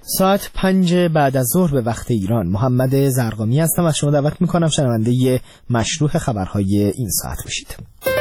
ساعت 5 بعد از ظهر به وقت ایران. محمد زرقامی هستم و از شما دعوت میکنم شنونده مشروح خبرهای این ساعت بشید.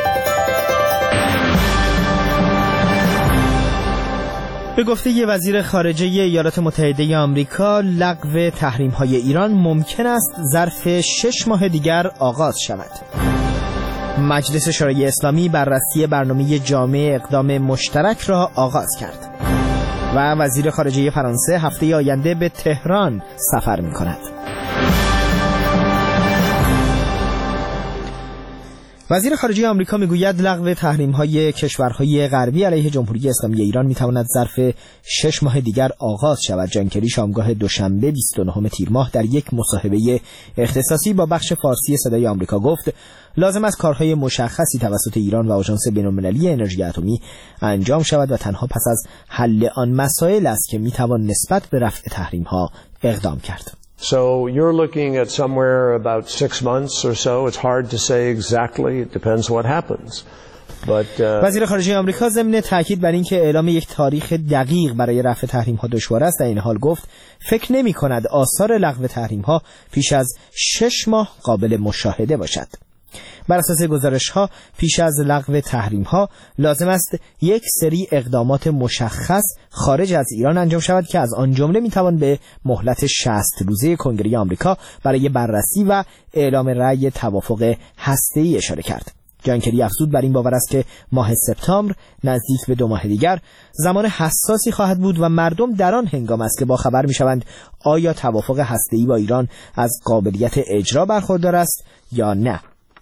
به گفته وزیر خارجه ایالات متحده آمریکا، لغو تحریم‌های ایران ممکن است ظرف 6 ماه دیگر آغاز شود. مجلس شورای اسلامی بررسی برنامه جامع اقدام مشترک را آغاز کرد. و وزیر خارجه فرانسه هفته آینده به تهران سفر می‌کند. وزیر خارجه آمریکا میگوید لغو تحریم‌های کشورهای غربی علیه جمهوری اسلامی ایران میتواند ظرف 6 ماه دیگر آغاز شود. جان کری شامگاه دوشنبه 29 تیر ماه در یک مصاحبه اختصاصی با بخش فارسی صدای آمریکا گفت لازم است کارهای مشخصی توسط ایران و آژانس بین‌المللی انرژی اتمی انجام شود و تنها پس از حل آن مسائل است که میتوان نسبت به رفع تحریم‌ها اقدام کرد. So you're looking at somewhere about 6 months or so. It's hard to say exactly. It depends what happens. وزیر خارجه آمریکا ضمن تاکید بر اینکه اعلام یک تاریخ دقیق برای رفع تحریم‌ها دشوار است، در این حال گفت فکر نمی‌کند آثار لغو تحریم‌ها پیش از 6 ماه قابل مشاهده باشد. بر اساس گزارش‌ها پیش از لغو تحریم‌ها لازم است یک سری اقدامات مشخص خارج از ایران انجام شود که از آن جمله می‌توان به مهلت 60 روزه کنگره آمریکا برای بررسی و اعلام رأی توافق هسته‌ای اشاره کرد. جان کری افزود بر این باور است که ماه سپتامبر نزدیک به 2 ماه دیگر زمان حساسی خواهد بود و مردم در آن هنگام است که با خبر می‌شوند آیا توافق هسته‌ای با ایران از قابلیت اجرا برخوردار است یا نه.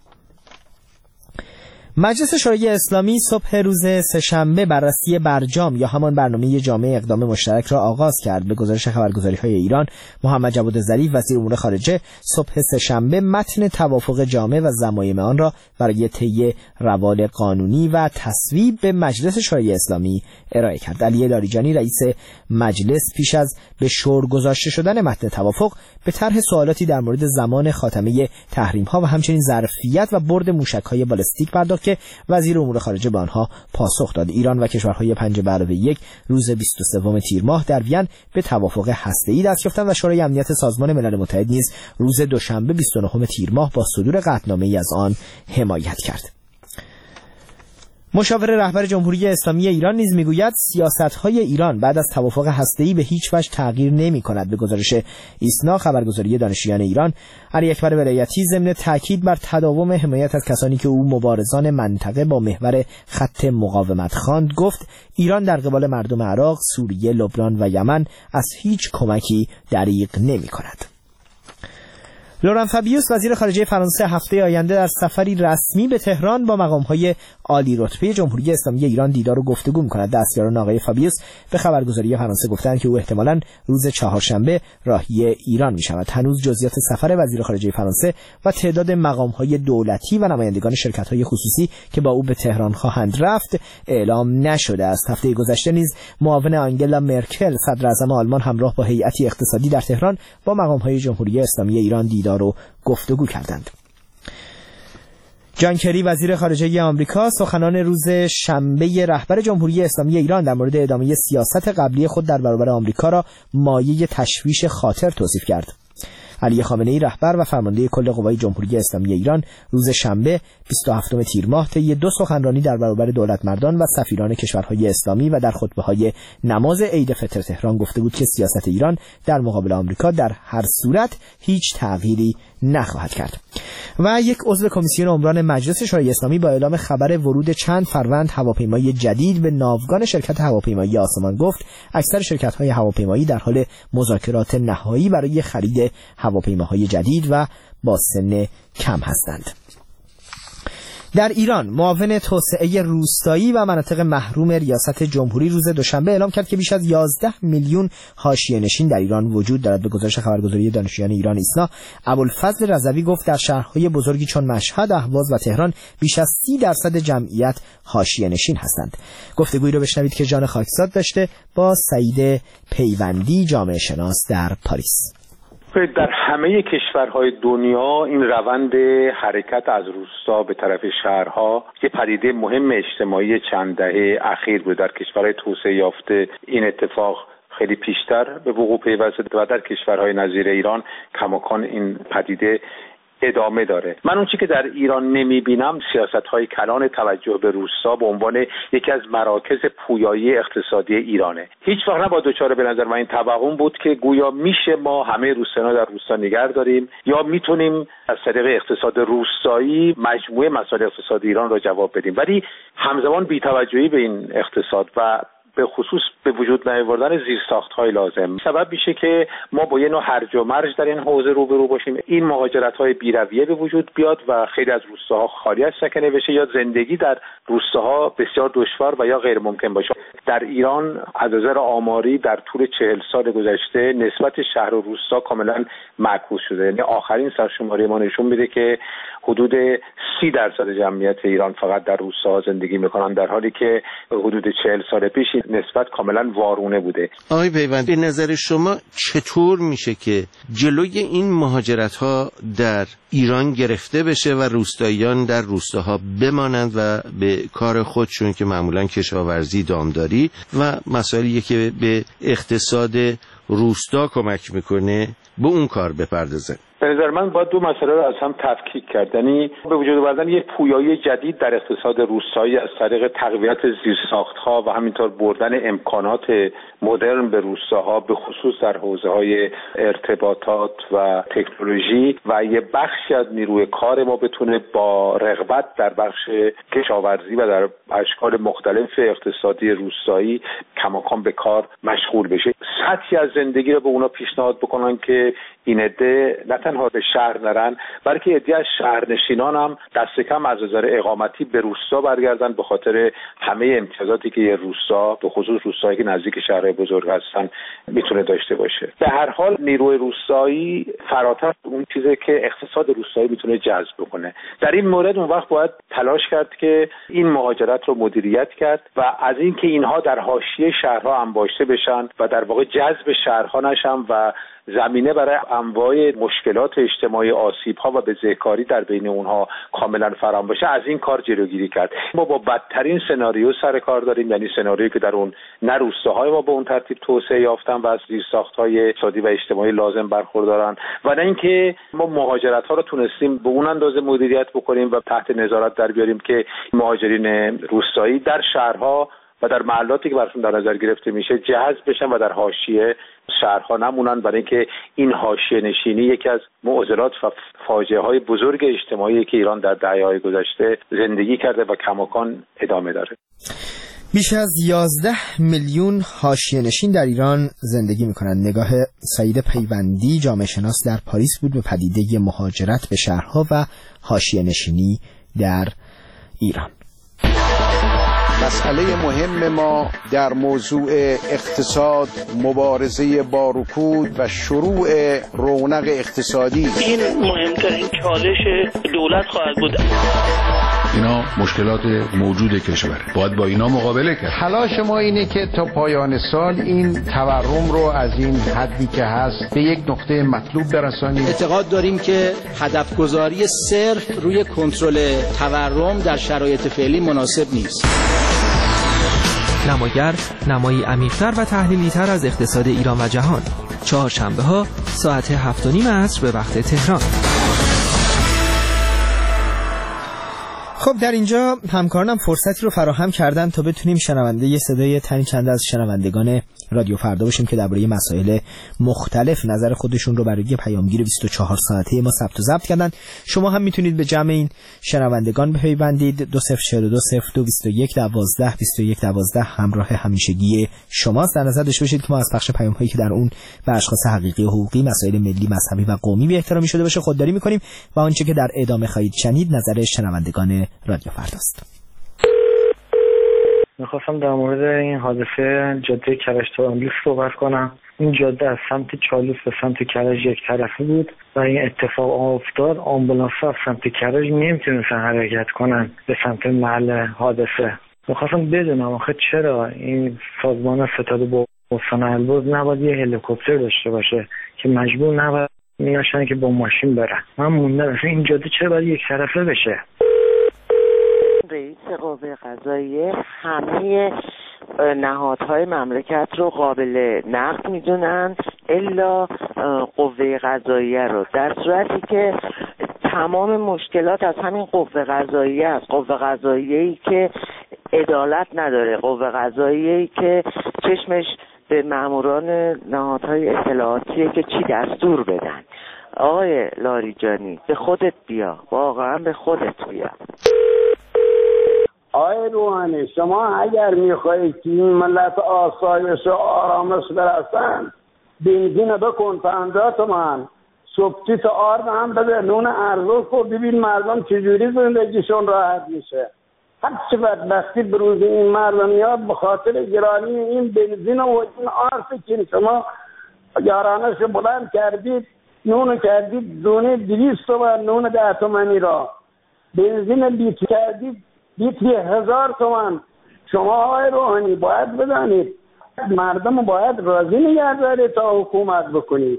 مجلس شورای اسلامی صبح روز سه‌شنبه بررسی برجام یا همان برنامه جامع اقدام مشترک را آغاز کرد. به گزارش خبرگزاری‌های ایران، محمد جواد ظریف وزیر امور خارجه صبح سه‌شنبه متن توافق جامع و ضمایم آن را برای طی روال قانونی و تصویب به مجلس شورای اسلامی ارائه کرد. علی لاریجانی رئیس مجلس پیش از به شور گذاشته شدن متن توافق به طرح سوالاتی در مورد زمان خاتمه تحریم‌ها و همچنین ظرفیت و برد موشک‌های بالستیک پرداخت که وزیر امور خارجه به آنها پاسخ داد. ایران و کشورهای 5+1 روز 23 تیر ماه در وین به توافق هسته‌ای دست یافتند و شورای امنیت سازمان ملل متحد نیز روز دوشنبه 29 تیر ماه با صدور قطعنامه‌ای از آن حمایت کرد. مشاور رهبر جمهوری اسلامی ایران نیز میگوید سیاست‌های ایران بعد از توافق هسته‌ای به هیچ وجه تغییر نمی‌کند. به گزارش ایسنا خبرگزاری دانشجویان ایران، علی اکبر ولایتی ضمن تاکید بر تداوم حمایت از کسانی که او مبارزان منطقه با محور خط مقاومت خواند گفت ایران در قبال مردم عراق، سوریه، لبنان و یمن از هیچ کمکی دریغ نمی‌کند. لوران فابیوس وزیر خارجه فرانسه هفته آینده در سفری رسمی به تهران با مقام‌های عالی رتبه جمهوری اسلامی ایران دیدار و گفتگو می‌کند. دستیاران آقای فابیوس به خبرگزاری فرانسه گفتند که او احتمالاً روز چهارشنبه راهی ایران می‌شود. هنوز جزئیات سفر وزیر خارجه فرانسه و تعداد مقام‌های دولتی و نمایندگان شرکت‌های خصوصی که با او به تهران خواهند رفت اعلام نشده است. هفته گذشته نیز معاون آنگلا مرکل صدراعظم آلمان همراه با هیئتی اقتصادی در تهران با مقام‌های جمهوری اسلامی ایران دیدار و گفتگو کردند. جان کری وزیر خارجه آمریکا سخنان روز شنبه رهبر جمهوری اسلامی ایران در مورد ادامه سیاست قبلی خود در برابر آمریکا را مایه تشویش خاطر توصیف کرد. علی خامنه‌ای رهبر و فرمانده کل قوای جمهوری اسلامی ایران روز شنبه 27 تیر ماه طی 2 سخنرانی در برابر دولتمردان و سفیران کشورهای اسلامی و در خطبه‌های نماز عید فطر تهران گفته بود که سیاست ایران در مقابل آمریکا در هر صورت هیچ تغییری نخواهد کرد. و یک عضو کمیسیون عمران مجلس شورای اسلامی با اعلام خبر ورود چند فروند هواپیمای جدید به ناوگان شرکت هواپیمایی آسمان گفت اکثر شرکت‌های هواپیمایی در حال مذاکرات نهایی برای خرید هواپیماهای جدید و با سن کم هستند. در ایران معاون توسعه روستایی و مناطق محروم ریاست جمهوری روز دوشنبه اعلام کرد که بیش از 11 میلیون حاشیه‌نشین در ایران وجود دارد. به گزارش خبرگزاری دانشجویان ایران ایسنا، ابوالفضل رضوی گفت در شهرهای بزرگی چون مشهد، اهواز و تهران بیش از 30% جمعیت حاشیه‌نشین هستند. گفتگویی رو بشنوید که جان خاکزاد داشته با سعید پیوندی، جامعه شناس در پاریس. در همه کشورهای دنیا این روند حرکت از روستا به طرف شهرها یه پدیده مهم اجتماعی چند دهه اخیر بود. در کشورهای توسعه یافته این اتفاق خیلی پیشتر به وقوع پیوسته و در کشورهای نظیر ایران کماکان این پدیده ادامه داره. من اون چیزی که در ایران نمیبینم سیاست‌های کلان توجه به روستا به عنوان یکی از مراکز پویایی اقتصادی ایرانه. هیچ وقت نباید دچار به نظر من این توهم بود که گویا میشه ما همه روستایی‌ها در روستا نگه داریم یا میتونیم از طریق اقتصاد روستایی مجموعه مسائل اقتصادی ایران را جواب بدیم، ولی همزمان بی‌توجهی به این اقتصاد و به خصوص به وجود نیاوردن زیرساخت‌های لازم سبب میشه که ما با یه نوع هرج و مرج در این حوزه روبرو باشیم، این مهاجرت‌های بی‌رویه به وجود بیاد و خیلی از روستاها خالی از سکنه بشه یا زندگی در روستاها بسیار دشوار و یا غیر ممکن باشه. در ایران از نظر آماری در طول 40 سال گذشته نسبت شهر و روستا کاملا معکوس شده، یعنی آخرین سرشماری ما نشون میده که حدود 30% جمعیت ایران فقط در روستاها زندگی میکنن، در حالی که حدود 40 سال پیش نسبت کاملا وارونه بوده. آقای پیوند، به نظر شما چطور میشه که جلوی این مهاجرت ها در ایران گرفته بشه و روستاییان در روستاها بمانند و به کار خودشون که معمولا کشاورزی، دامداری و مسائلی که به اقتصاد روستا کمک میکنه به اون کار بپردازن؟ به نظر من باید دو مسئله رو از هم تفکیک کرد، یعنی به وجود آوردن یک پویایی جدید در اقتصاد روستایی از طریق تقویت زیرساخت‌ها و همینطور بردن امکانات مدرن به روستاها به خصوص در حوزه‌های ارتباطات و تکنولوژی و یه بخشی از نیروی کار ما بتونه با رغبت در بخش کشاورزی و در اشکال مختلف اقتصادی روستایی کماکان به کار مشغول بشه. سطحی از زندگی رو به اونا پیشنهاد بکنن که این عده نه تنها به شهر نرن بلکه عده از شهرنشینان هم دست کم از نظر اقامتی به روستا برگردن به خاطر همه امتیازاتی که یه روستا به خصوص روستایی که نزدیک شهرهای بزرگ هستن میتونه داشته باشه. به هر حال نیروی روستایی فراتر اون چیزی که اقتصاد روستایی میتونه جذب بکنه. در این مورد اون وقت باید تلاش کرد که این مهاجرت رو مدیریت کرد و از اینکه اینها در حاشیه شهرها انباشته بشن و در واقع جذب شهرها نشن و زمینه برای انواع مشکلات اجتماعی، آسیب‌ها و بزهکاری در بین اونها کاملا فراهم باشه، از این کار جلوگیری کرد. ما با بدترین سناریو سر کار داریم، یعنی سناریویی که در اون نه روستاهای ما به اون ترتیب توسعه یافتن و از زیرساخت‌های اقتصادی و اجتماعی لازم برخوردارن و نه اینکه ما مهاجرت‌ها رو تونستیم به اون اندازه مدیریت بکنیم و تحت نظارت در بیاریم که مهاجرین روستایی در شهرها و در محلاتی که براشون در نظر گرفته میشه جذب بشن و در حاشیه شهرها نمونن، برای اینکه این حاشیه نشینی یکی از معضلات و فاجعه‌های بزرگ اجتماعی که ایران در دهه‌های گذشته زندگی کرده و کماکان ادامه داره. بیش از 11 میلیون حاشیه‌نشین در ایران زندگی می‌کنند. نگاه سعید پیوندی، جامعه شناس در پاریس بود به پدیده مهاجرت به شهرها و حاشیه‌نشینی در ایران. مسئله مهم ما در موضوع اقتصاد، مبارزه با رکود و شروع رونق اقتصادی، این مهمترین چالش دولت خواهد بود. اینا مشکلات موجود کشوره، باید با اینا مقابله کرد. تلاش ما اینه که تا پایان سال این تورم رو از این حدی که هست به یک نقطه مطلوب برسانیم. اعتقاد داریم که هدف گذاری صرف روی کنترل تورم در شرایط فعلی مناسب نیست. نماگر نمایی عمیق‌تر و تحلیلی‌تر از اقتصاد ایران و جهان، چهارشنبه‌ها ساعت 7:30 عصر به وقت تهران. خب در اینجا همکارانم فرصتی رو فراهم کردن تا بتونیم شنونده یه صدای تنی چند از شنوندگان رادیو فردا باشیم که درباره مسائل مختلف نظر خودشون رو برای پیامگیر 24 ساعته ما ثبت و ضبط کردن. شما هم میتونید به جمع این شنوندگان بپیوندید. 20420221122112 همراه همیشگی شماست. در نظر داشته باشید که ما از پخش پیام‌هایی که در اون به اشخاص حقیقی و حقوقی، مسائل ملی، مذهبی و قومی بی احترامی شده باشه خودداری می‌کنیم و آنچه که در ادامه خواهید شنید نظر شنوندگان رادیو فرداست. میخواستم در مورد این حادثه جاده کرج تا امروز صحبت کنم. این جاده از سمت چالوس به سمت کرج یک طرفه بود و این اتفاق افتاد. آمبولانس ها از سمت کرج نمیتونستن حرکت کنن به سمت محل حادثه. میخواستم بدونم آخه چرا این سازمان ستاد با استان البرز نباید یه هلیکوپتر داشته باشه که مجبور نباید نشن که با ماشین برن. من موندم این جاده چرا باید یک طرفه بشه؟ رئیس قوه قضاییه همه نهادهای مملکت رو قابل نقد میدونن الا قوه قضاییه رو، در صورتی که تمام مشکلات از همین قوه قضاییه است. قوه قضاییه‌ای که عدالت نداره، قوه قضاییه‌ای که چشمش به ماموران نهادهای اطلاعاتیه که چی دستور بدن. آقای لاریجانی به خودت بیا، واقعا به خودت بیا. آقای روحانی، شما اگر میخواهید که این ملت آسایش و آرامش برسن، بنزین بکن 50 تومن، صبحی آرد هم بده، نون ارزو خود، ببین مردم چجوری زندگیشون راحت میشه. هر چه بدبختی بروز این مردم میاد به خاطر گرانی این بنزین و این آرد که شما یارانش بلند کردید، نون کردید دونه 200 تومن، نون 10 تومنی را بنزین لیتر کردید لیتری 1000 تومن. شما آقای روحانی باید بدانید مردم باید راضی نگه دارید تا حکومت بکنید.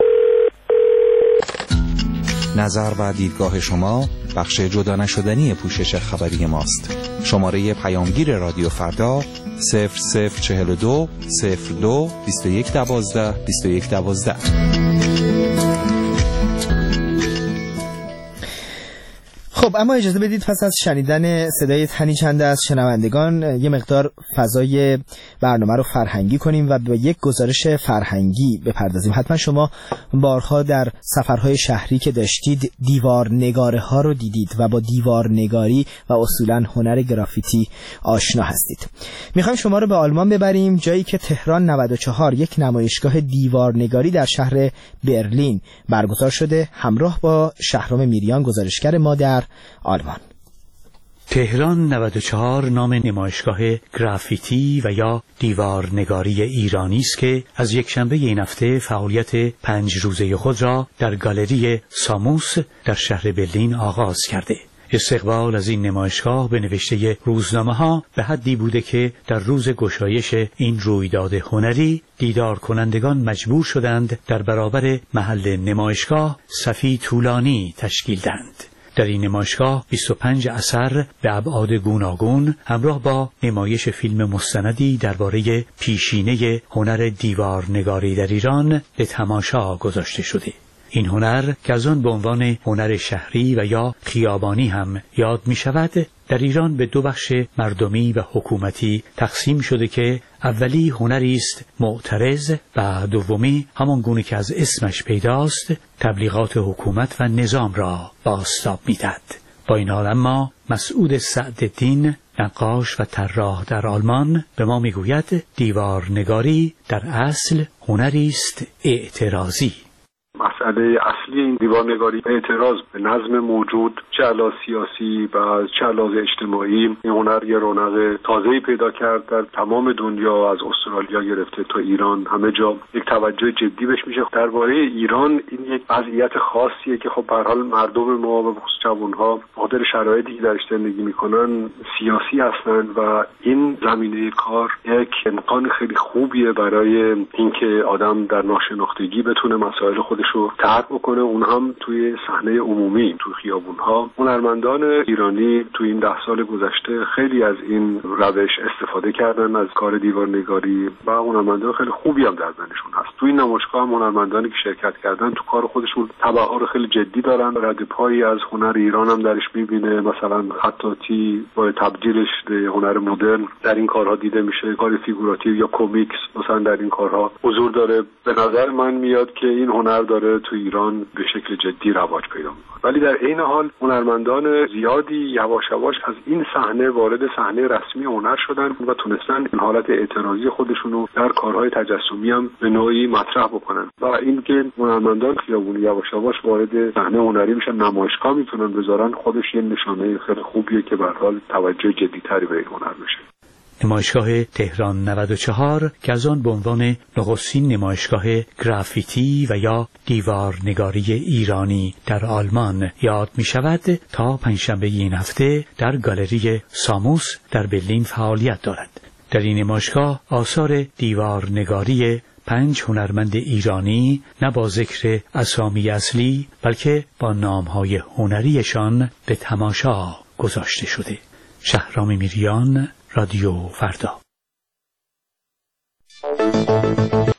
نظر و دیدگاه شما بخش جدا نشدنی پوشش خبری ماست. شماره پیامگیر رادیو فردا 0042 02 21 12 21 12. خب اما اجازه بدید پس از شنیدن صدای تنی چند از شنوندگان یه مقدار فضای برنامه رو فرهنگی کنیم و به یک گزارش فرهنگی بپردازیم. حتما شما بارها در سفرهای شهری که داشتید دیوارنگاره ها رو دیدید و با دیوارنگاری و اصولا هنر گرافیتی آشنا هستید. میخوایم شما رو به آلمان ببریم، جایی که تهران 94 یک نمایشگاه دیوارنگاری در شهر برلین برگزار شده، همراه با شهرام میریان گزارشگر ما در آلمان. تهران 94 نام نمایشگاه گرافیتی و یا دیوارنگاری ایرانی است که از یکشنبه این هفته فعالیت 5 روزه خود را در گالری ساموس در شهر برلین آغاز کرده. استقبال از این نمایشگاه به نوشته روزنامه‌ها به حدی بوده که در روز گشایش این رویداد هنری دیدار کنندگان مجبور شدند در برابر محل نمایشگاه صفی طولانی تشکیل دهند. در این نمایشگاه 25 اثر به ابعاد گوناگون همراه با نمایش فیلم مستندی درباره پیشینه هنر دیوارنگاری در ایران به تماشا گذاشته شده. این هنر که از آن به عنوان هنر شهری و یا خیابانی هم یاد می شود، در ایران به 2 بخش مردمی و حکومتی تقسیم شده که اولی هنری است معترض و دومی همان گونه که از اسمش پیداست تبلیغات حکومت و نظام را بازتاب می‌دهد. با این حال اما مسعود سعدالدین نقاش و طراح در آلمان به ما میگوید دیوارنگاری در اصل هنری است اعتراضی. مسئله اصلی این دیوارنگاری اعتراض به نظم موجود، چه علاوه سیاسی و چه علاوه اجتماعی. این هنر یه رونق تازه‌ای پیدا کرد در تمام دنیا، از استرالیا گرفته تا ایران، همه جا یک توجه جدی بهش میشه. درباره ایران این یک وضعیت خاصیه که خب به هر حال مردم ما و خصوص جوان‌ها به خاطر شرایطی که درش زندگی میکنن سیاسی هستن و این زمینه کار یک امکان خیلی خوبیه برای اینکه آدم در ناشناختگی بتونه مسائل خودش رو طرح بکنه، اون هم توی صحنه عمومی، توی خیابون‌ها. هنرمندان ایرانی توی این 10 سال گذشته خیلی از این روش استفاده کردن از کار دیوارنگاری و هنرمندان خیلی خوبی هم در بینشون هست. توی این نمایشگاه هم هنرمندانی که شرکت کردن تو کار خودشون تبعات خیلی جدی دارن، رد پایی از هنر ایران هم درش می‌بینه. مثلا خطاطی با تبدیلش به هنر مدرن در این کارها دیده میشه، کار فیگوراتیو یا کمیکس مثلا در این کارها حضور داره. به نظر من میاد که این هنر داره تو ایران به شکل جدی رواج پیدا میکنه، ولی در عین حال هنرمندان زیادی یواش یواش از این صحنه وارد صحنه رسمی هنر شدن و تونستن این حالت اعتراضی خودشونو در کارهای تجسمی هم به نوعی مطرح بکنن و اینکه هنرمندان خیابونی یواش یواش وارد صحنه هنری میشن، نمایشگاه میتونن بذارن، خودش یه نشانه خیلی خوبیه که به هر حال توجه جدی‌تری به این هنر بشه. نمایشگاه تهران 94 که از آن به عنوان نخستین نمایشگاه گرافیتی و یا دیوارنگاری ایرانی در آلمان یاد می شود تا پنجشنبه این هفته در گالری ساموس در برلین فعالیت دارد. در این نمایشگاه آثار دیوارنگاری 5 هنرمند ایرانی نه با ذکر اسامی اصلی بلکه با نامهای هنریشان به تماشا گذاشته شده. شهرام میریان، رادیو فردا.